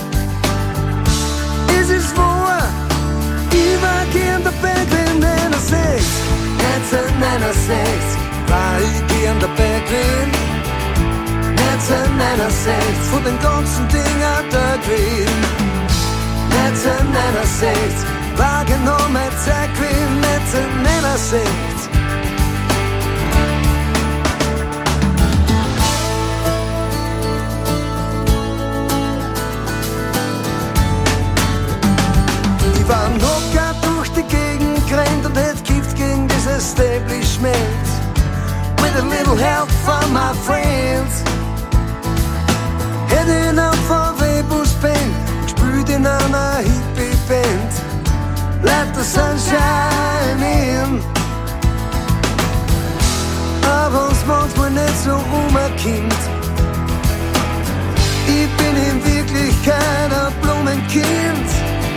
Es ist wahr, ich war gern dabei gewesen, neunundsechzig, neunzehnhundertneunundsechzig, war ich gern dabei gewesen, neunzehnhundertneunundsechzig, von den ganzen Dingen da gewesen, neunzehnhundertneunundsechzig, war genau meine Zeit gewesen, neunzehnhundertneunundsechzig. Ich war knocker durch die Gegend gerannt und hätt Gift gegen das Establishment. With a little help from my friends. Hätt in einem V W-Bus pennt, gespielt in einer Hippie-Band. Let the sunshine in. Aber uns manchmal nicht so umkommt. Ich bin in Wirklichkeit ein Blumenkind.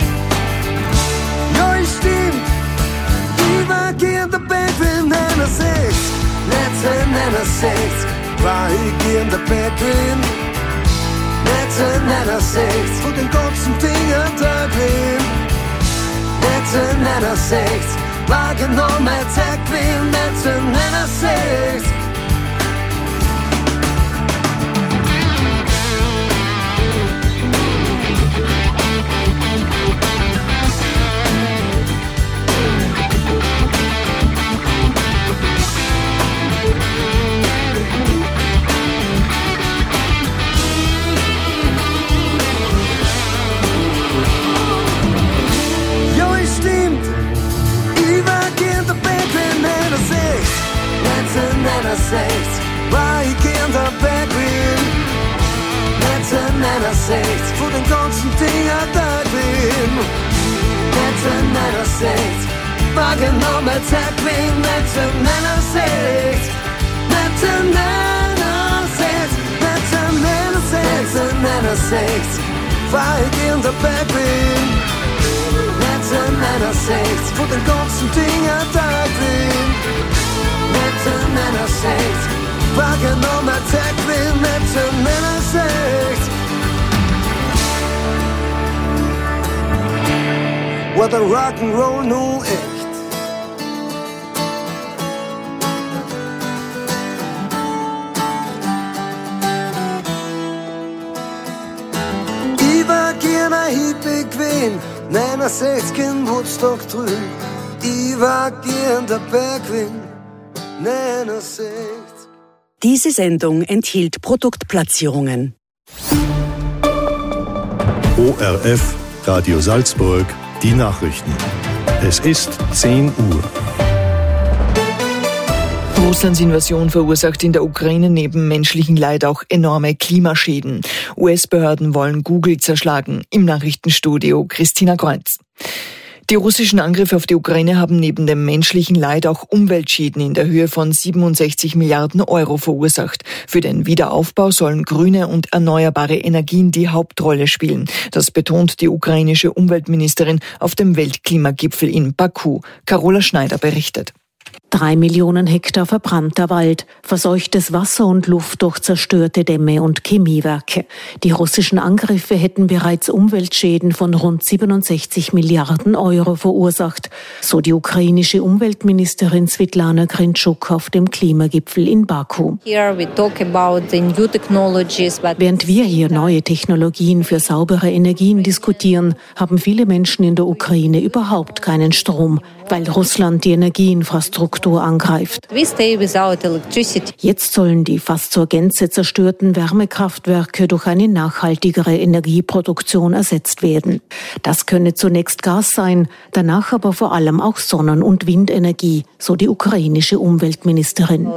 Ja, es stimmt, ich war gern dabei für neunundsechzig, neunzehnhundertneunundsechzig, war ich gern dabei gewesen, neunzehnhundertneunundsechzig, von den ganzen Dingen da gewesen, neunzehnhundertneunundsechzig, war genau meine Zeit gewesen, neunzehnhundertneunundsechzig. den ganzen Ding hat er gewinn. neunzehnhundertsechzig, wahrgenommen Tag gewinn. neunzehnhundertsechzig, neunzehnhundertsechzig, neunzehnhundertsechzig, neunzehnhundertsechzig, war ich in der Bergwind. neunzehnhundertsechzig, von den ganzen Ding hat er gewinn. neunzehnhundertsechzig, wahrgenommen Tag gewinn. neunzehnhundertsechzig. War der Rock'n'Roll nun echt? Ich war gern ein Hippie gewesen, neunundsechzig in Woodstock drüben. Ich war gern dabei gewesen, neunundsechzig. Diese Sendung enthielt Produktplatzierungen. O R F Radio Salzburg, die Nachrichten. Es ist zehn Uhr. Russlands Invasion verursacht in der Ukraine neben menschlichem Leid auch enorme Klimaschäden. U S-Behörden wollen Google zerschlagen. Im Nachrichtenstudio Christina Kreuz. Die russischen Angriffe auf die Ukraine haben neben dem menschlichen Leid auch Umweltschäden in der Höhe von siebenundsechzig Milliarden Euro verursacht. Für den Wiederaufbau sollen grüne und erneuerbare Energien die Hauptrolle spielen. Das betont die ukrainische Umweltministerin auf dem Weltklimagipfel in Baku. Carola Schneider berichtet. Drei Millionen Hektar verbrannter Wald, verseuchtes Wasser und Luft durch zerstörte Dämme und Chemiewerke. Die russischen Angriffe hätten bereits Umweltschäden von rund siebenundsechzig Milliarden Euro verursacht, so die ukrainische Umweltministerin Svetlana Grintschuk auf dem Klimagipfel in Baku. Während wir hier neue Technologien für saubere Energien diskutieren, haben viele Menschen in der Ukraine überhaupt keinen Strom, weil Russland die Energieinfrastruktur angreift. Jetzt sollen die fast zur Gänze zerstörten Wärmekraftwerke durch eine nachhaltigere Energieproduktion ersetzt werden. Das könne zunächst Gas sein, danach aber vor allem auch Sonnen- und Windenergie, so die ukrainische Umweltministerin.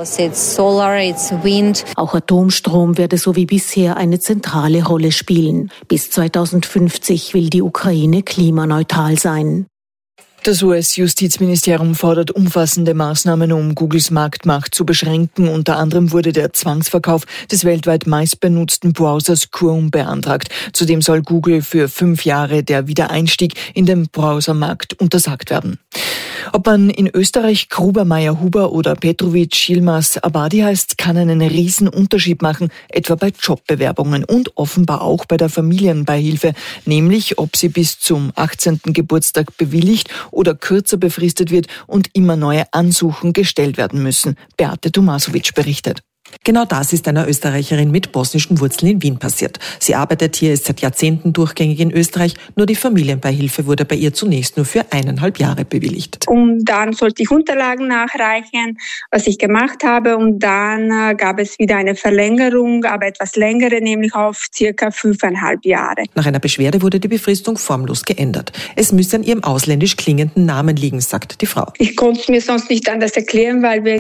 Auch Atomstrom werde so wie bisher eine zentrale Rolle spielen. Bis zweitausendfünfzig will die Ukraine klimaneutral sein. Das U S-Justizministerium fordert umfassende Maßnahmen, um Googles Marktmacht zu beschränken. Unter anderem wurde der Zwangsverkauf des weltweit meistbenutzten Browsers Chrome beantragt. Zudem soll Google für fünf Jahre der Wiedereinstieg in den Browsermarkt untersagt werden. Ob man in Österreich Gruber, Meyer-Huber oder Petrovic, Yilmaz, Abadi heißt, kann einen riesen Unterschied machen, etwa bei Jobbewerbungen und offenbar auch bei der Familienbeihilfe, nämlich ob sie bis zum achtzehnten Geburtstag bewilligt oder kürzer befristet wird und immer neue Ansuchen gestellt werden müssen. Beate Tomasovic berichtet. Genau das ist einer Österreicherin mit bosnischen Wurzeln in Wien passiert. Sie arbeitet hier, ist seit Jahrzehnten durchgängig in Österreich, nur die Familienbeihilfe wurde bei ihr zunächst nur für eineinhalb Jahre bewilligt. Und dann sollte ich Unterlagen nachreichen, was ich gemacht habe, und dann äh, gab es wieder eine Verlängerung, aber etwas längere, nämlich auf circa fünfeinhalb Jahre. Nach einer Beschwerde wurde die Befristung formlos geändert. Es müsse an ihrem ausländisch klingenden Namen liegen, sagt die Frau. Ich konnte es mir sonst nicht anders erklären, weil wir